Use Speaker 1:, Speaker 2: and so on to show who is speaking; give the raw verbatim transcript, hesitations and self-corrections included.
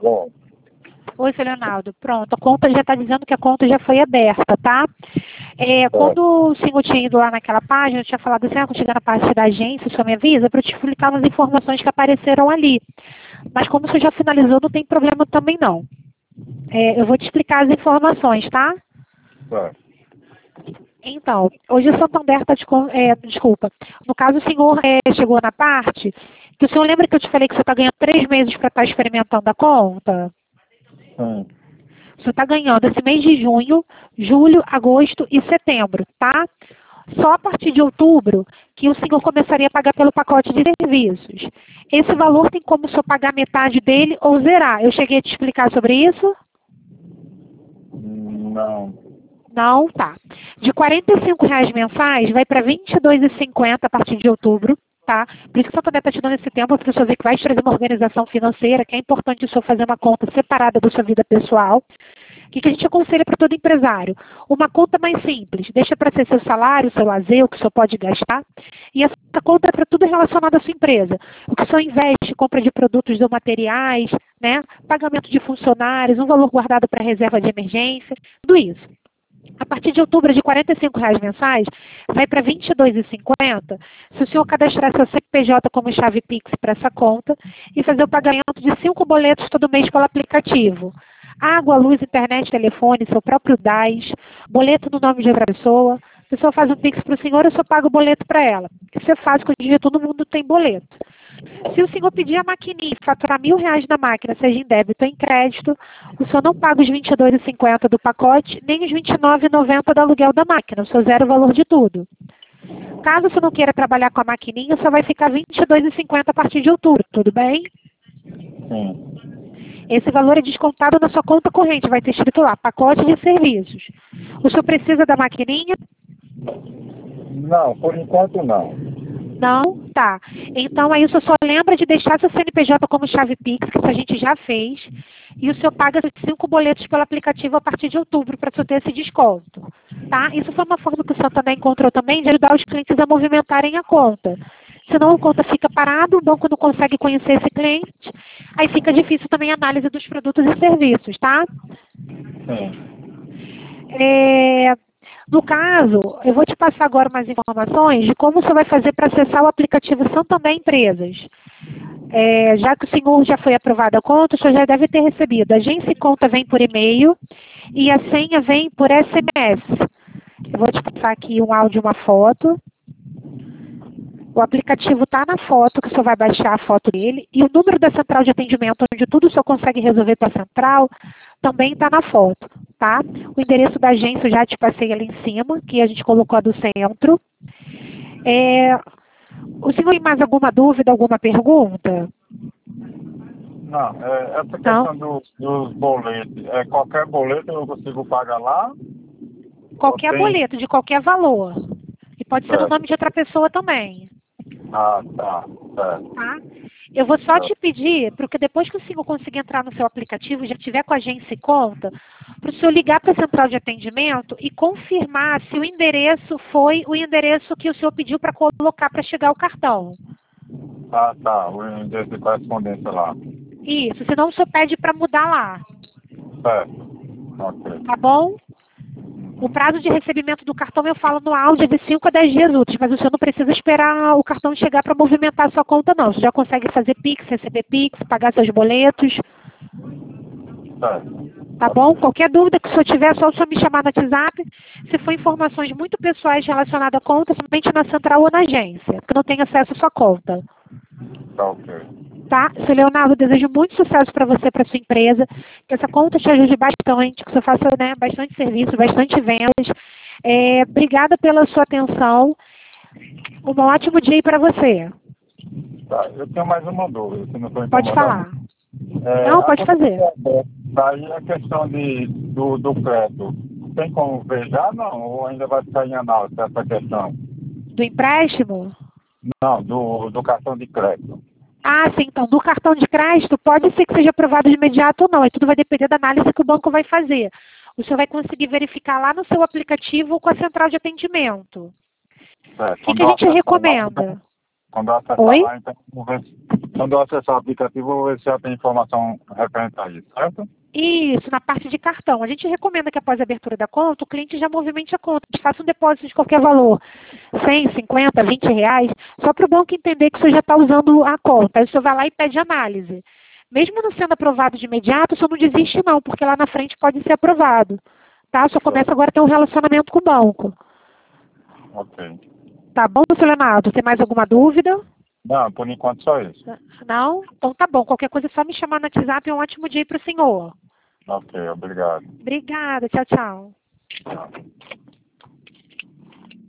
Speaker 1: bom.
Speaker 2: Oi, seu Leonardo. Pronto, a conta já está dizendo que a conta já foi aberta, tá? É, quando o senhor tinha ido lá naquela página, eu tinha falado assim, ah, quando chegar na parte da agência, o senhor me avisa para eu te explicar as informações que apareceram ali. Mas como o senhor já finalizou, não tem problema também não. É, eu vou te explicar as informações, tá?
Speaker 1: Certo.
Speaker 2: Então, hoje o Santander está... É, desculpa. No caso, o senhor é, chegou na parte que o senhor lembra que eu te falei que você está ganhando três meses para estar experimentando a conta?
Speaker 1: Sim.
Speaker 2: O senhor está ganhando esse mês de junho, julho, agosto e setembro, tá? Só a partir de outubro que o senhor começaria a pagar pelo pacote de serviços. Esse valor tem como o senhor pagar metade dele ou zerar. Eu cheguei a te explicar sobre isso?
Speaker 1: Não.
Speaker 2: Não? Tá. De quarenta e cinco reais mensais, vai para vinte e dois reais e cinquenta centavos a partir de outubro, tá? Por isso que o Santander está te dando esse tempo para o senhor ver que vai te trazer uma organização financeira, que é importante o senhor fazer uma conta separada da sua vida pessoal. O que, que a gente aconselha para todo empresário? Uma conta mais simples, deixa para ser seu salário, seu lazer, o que o senhor pode gastar. E essa conta é para tudo relacionado à sua empresa. O que o senhor investe, compra de produtos ou materiais, né? Pagamento de funcionários, um valor guardado para reserva de emergência, tudo isso. A partir de outubro, de quarenta e cinco reais mensais, vai para vinte e dois reais e cinquenta centavos se o senhor cadastrar seu C P J como chave Pix para essa conta e fazer o pagamento de cinco boletos todo mês pelo aplicativo. Água, luz, internet, telefone, seu próprio D A S, boleto no nome de outra pessoa. A pessoa faz um Pix para o senhor, eu só pago o boleto para ela. Isso é fácil, porque hoje em dia todo mundo tem boleto. Se o senhor pedir a maquininha e faturar mil reais na máquina, seja em débito ou em crédito, o senhor não paga os vinte e dois reais e cinquenta centavos do pacote, nem os vinte e nove reais e noventa centavos do aluguel da máquina. O senhor zera o valor de tudo. Caso você não queira trabalhar com a maquininha, só vai ficar vinte e dois reais e cinquenta centavos a partir de outubro, tudo bem?
Speaker 1: Sim.
Speaker 2: Esse valor é descontado na sua conta corrente, vai ter escrito lá, pacote de serviços. O senhor precisa da maquininha?
Speaker 1: Não, por enquanto não.
Speaker 2: Não? Tá. Então aí o senhor só lembra de deixar seu C N P J como chave Pix, que isso a gente já fez, e o senhor paga esses cinco boletos pelo aplicativo a partir de outubro para o senhor ter esse desconto. Tá? Isso foi uma forma que o Santander encontrou também de ajudar os clientes a movimentarem a conta. Senão a conta fica parada, o banco não consegue conhecer esse cliente, aí fica difícil também a análise dos produtos e serviços, tá?
Speaker 1: Sim.
Speaker 2: É, no caso, eu vou te passar agora mais informações de como você vai fazer para acessar o aplicativo Santander Empresas. É, já que o senhor já foi aprovado a conta, o senhor já deve ter recebido. A agência e conta vem por e-mail e a senha vem por S M S. Eu vou te passar aqui um áudio e uma foto. O aplicativo está na foto, que o senhor vai baixar a foto dele, e o número da central de atendimento, onde tudo o senhor consegue resolver para a central, também está na foto, tá? O endereço da agência eu já te passei ali em cima, que a gente colocou a do centro. É, o senhor tem mais alguma dúvida, alguma pergunta?
Speaker 1: Não, é, essa
Speaker 2: Não.
Speaker 1: questão do, dos boletos, é qualquer boleto eu consigo pagar lá?
Speaker 2: Qualquer
Speaker 1: Ou tem...
Speaker 2: boleto, de qualquer valor. E pode ser no
Speaker 1: Certo.
Speaker 2: nome de outra pessoa também.
Speaker 1: Ah, tá, certo.
Speaker 2: Tá? Eu vou só te pedir, porque depois que o senhor conseguir entrar no seu aplicativo, já tiver com a agência e conta, para o senhor ligar para a central de atendimento e confirmar se o endereço foi o endereço que o senhor pediu para colocar para chegar o cartão.
Speaker 1: Ah, tá, o endereço de correspondência lá.
Speaker 2: Isso, senão o senhor pede para mudar lá.
Speaker 1: Certo, ok.
Speaker 2: Tá bom? O prazo de recebimento do cartão, eu falo no áudio, é de cinco a dez dias úteis, mas o senhor não precisa esperar o cartão chegar para movimentar a sua conta, não. Você já consegue fazer Pix, receber Pix, pagar seus boletos.
Speaker 1: Certo.
Speaker 2: Tá bom? Qualquer dúvida que o senhor tiver, é só o senhor me chamar no WhatsApp. Se for informações muito pessoais relacionadas à conta, somente na central ou na agência, porque não tem acesso à sua conta.
Speaker 1: Tá ok.
Speaker 2: Tá? Seu Leonardo, eu desejo muito sucesso para você, para sua empresa, que essa conta te ajude bastante, que você faça, né, bastante serviço, bastante vendas. É, obrigada pela sua atenção. Um ótimo dia aí para você.
Speaker 1: Tá, eu tenho mais uma dúvida, se não estou
Speaker 2: Pode falar.
Speaker 1: É,
Speaker 2: Não, pode fazer.
Speaker 1: Daí a questão de, do, do crédito, tem como ver já, não? Ou ainda vai ficar em análise essa questão?
Speaker 2: Do empréstimo?
Speaker 1: Não, do, do cartão de crédito.
Speaker 2: Ah, sim, então, do cartão de crédito, pode ser que seja aprovado de imediato ou não. Aí tudo vai depender da análise que o banco vai fazer. O senhor vai conseguir verificar lá no seu aplicativo com a central de atendimento.
Speaker 1: É,
Speaker 2: O que, que a gente recomenda?
Speaker 1: Lá, quando eu acessar
Speaker 2: Oi?
Speaker 1: lá, então, vamos ver. Quando eu acessar o aplicativo, eu vou ver se já tem informação referente a isso, certo?
Speaker 2: Isso, na parte de cartão. A gente recomenda que após a abertura da conta, o cliente já movimente a conta, faça um depósito de qualquer valor, cem, cinquenta, vinte reais, só para o banco entender que o senhor já está usando a conta. Aí o senhor vai lá e pede análise. Mesmo não sendo aprovado de imediato, o senhor não desiste não, porque lá na frente pode ser aprovado. Tá? O senhor começa agora a ter um relacionamento com o banco.
Speaker 1: Ok.
Speaker 2: Tá bom, senhor Leonardo? Tem mais alguma dúvida?
Speaker 1: Não, por enquanto só isso.
Speaker 2: Não? Então tá bom. Qualquer coisa é só me chamar no WhatsApp. Um ótimo dia para o senhor.
Speaker 1: Ok, obrigado.
Speaker 2: Obrigada. Tchau, tchau.
Speaker 1: Tchau.